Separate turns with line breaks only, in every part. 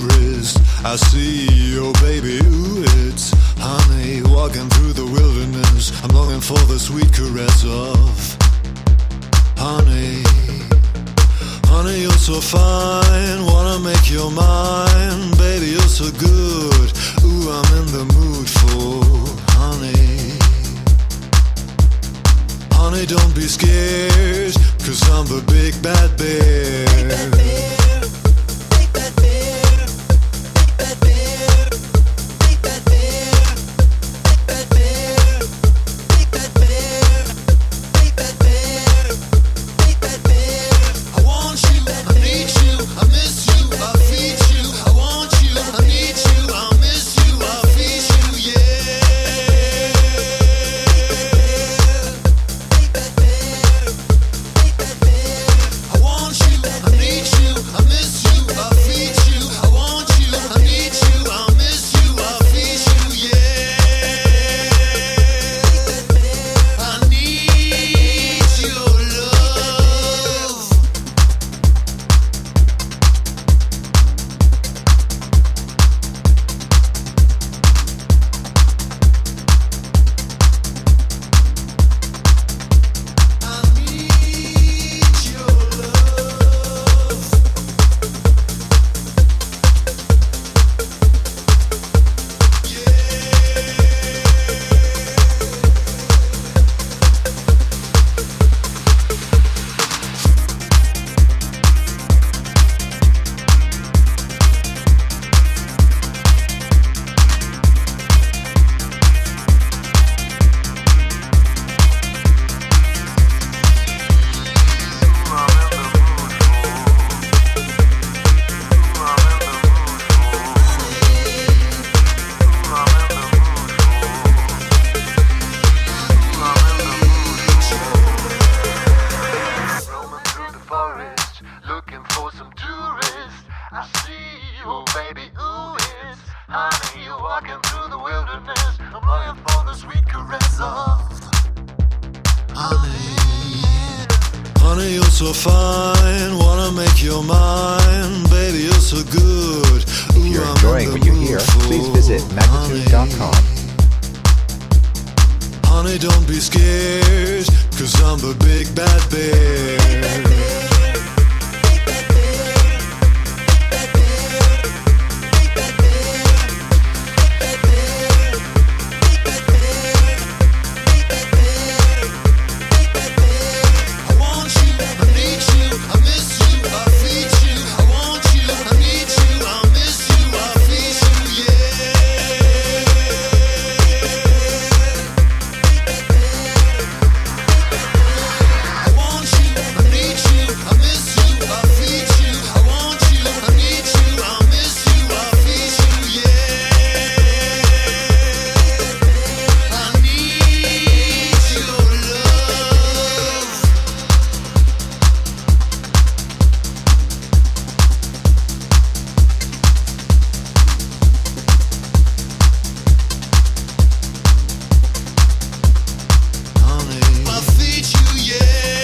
wrist. I see your baby, ooh, it's honey walking through the wilderness. I'm longing for the sweet caress of honey. Honey, you're so fine, wanna make you mine. Baby, you're so good, ooh, I'm in the mood for honey. Honey, don't be scared, 'cause I'm the big bad bear. Big bad bear. Big bad bear. Big bad bear. Big bad bear. Big bad bear. Big bad bear. Big bad bear. Big bad bear. I want you, I need you, I miss you, I feed you. I want you, I need you, I miss you, I feed you, yeah. Big bad bear. Big bad bear. I want you, I need you, I miss you, I feed you. I want you, I need you, I miss you, I feed you, yeah. I need your love. I need your love. Roaming through the forest, looking for some tourists. I see you, baby, ooh, it's honey. You're walking through the wilderness. I'm longing for the sweet caress of honey. Honey, you're so fine, wanna make you mine. Baby, you're so good.
If you're enjoying what you hear, please visit magnitude.com.
Honey, don't be scared, 'cause I'm the big bad bear. I want you, I need you, I miss you, I feed you. I want you, I need you, I miss you, I feed you, yeah. I want you, I need you, I miss you, I feed you. I want you, I need you, I miss you, I feed you, yeah. I need your love. Honey, I feed you, yeah.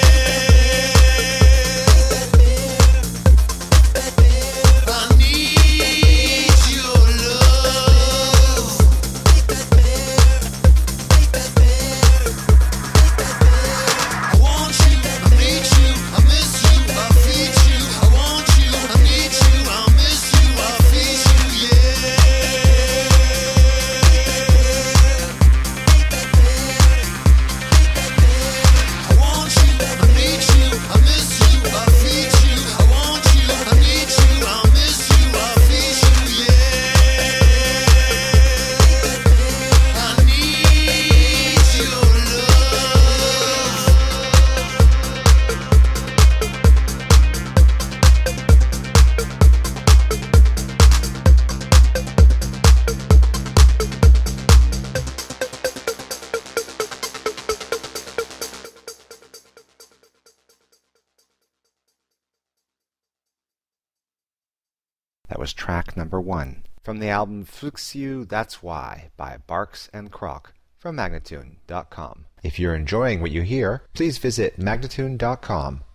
I need your love. I want you, I need you, I miss you, I feed you. I want you, I need you, I miss you, I feed you, yeah. I want you, I need you, I miss you, I feed you. I want you, I need you, I miss you, I feed you, yeah. I need your love.
That was track number 1 from the album Flux You, That's Why by Barks and Croc from Magnatune.com. If you're enjoying what you hear, please visit Magnatune.com